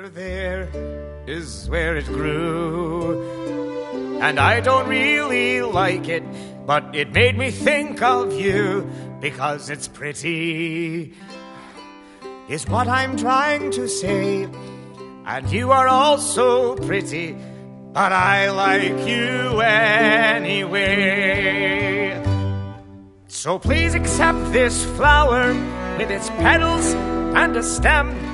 Over there is where it grew, and I don't really like it, but it made me think of you because it's pretty, is what I'm trying to say. And you are also pretty, but I like you anyway. So please accept this flower with its petals and a stem.